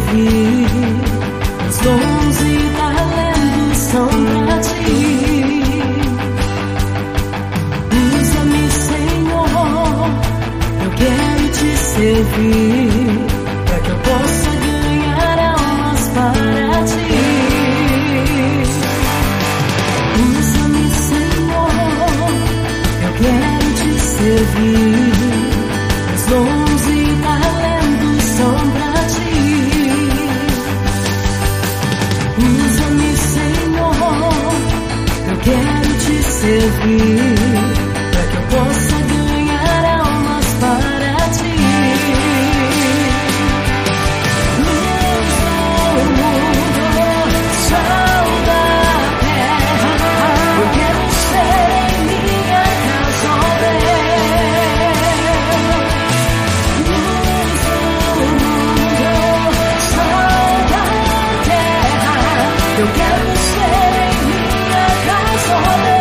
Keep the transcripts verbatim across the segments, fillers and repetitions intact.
servir. Os dons e talentos são pra ti. Usa-me, Senhor, eu quero te servir, para que eu possa ganhar almas para ti. Usa-me, Senhor, eu quero te servir. Os dons e talentos são pra ti. Usa-me, Senhor, eu quero te servir, para que eu possa ganhar almas para ti. Luz do mundo, sal da terra, eu quero ser em minha casa, ó Deus. Luz do mundo, sal da terra, eu quero ser em minha casa, ó Deus.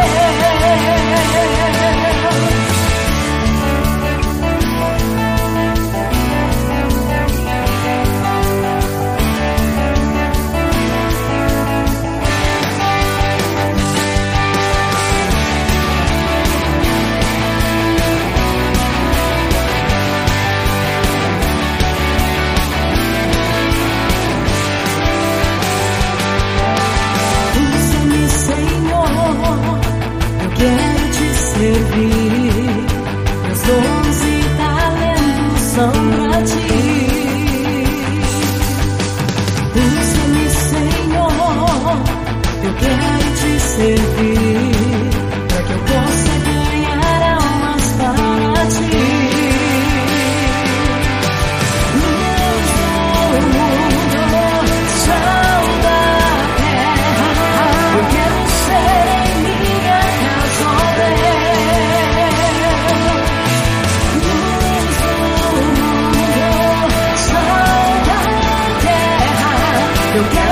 Usa-me, Senhor, eu quero te servir. Meus dons e talentos são pra ti. Usa-me, Senhor, eu quero te servir, para que eu possa ganhar almas para ti. Luz do mundo, sal da terra, eu quero ser em minha casa, ó Deus. Luz do mundo, sal da terra, eu quero